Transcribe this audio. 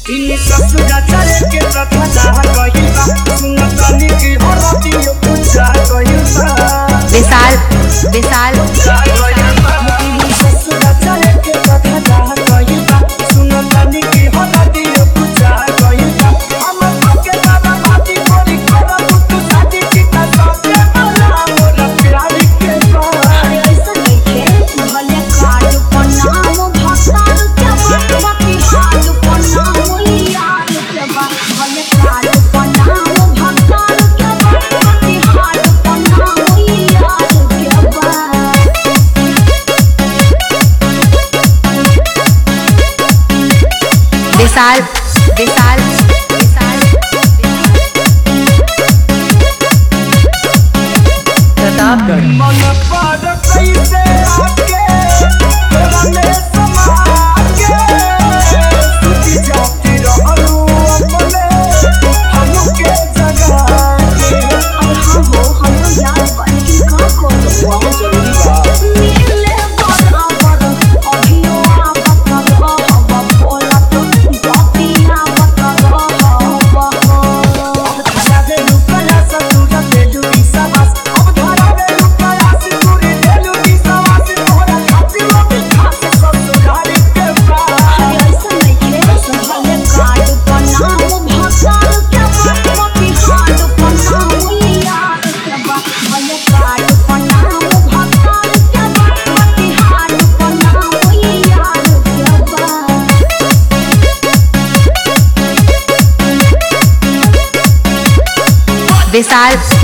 इन ससुरा चले के प्रथा चाह कहिबा सुनतनी की हरतियो पूजा कहिबा विशाल विशाल इन ससुरा चले के प्रथा चाह कहिबा सुनतनी की हरतियो पूजा कहिबा हम के बाबा बाती कोरी करब तू शादी चिता सबके मला मोर प्यार के बा ऐसा देखे भले काट पनाम भसार के बाकी हाल पनाम यार के बा भले काट पनाम भसार के बाकी हाल पनाम यार के बा विशाल विशाल विशाल प्रतापगढ़ मन पर कैसे आके तोरा में समा के सुती जाती रहलू अपने हमके जगा के हम याद बन के का करो जरूरी बा नीले बराबर अभियो आपत हवा बोला तो बातिया बत हवा धरा दे रुपया ससुरा दे दूरी सवास अब धरा दे रुपया ससुरी दे दूरी सवास तोरा खातिर अभी खास ससुरारी के बा ऐसा नहीं है भले काट पनाम भसार के बाकी हाल पनाम यार के बा भले काट पनाम भसार के बाकी हाल पनाम यार के बा विशाल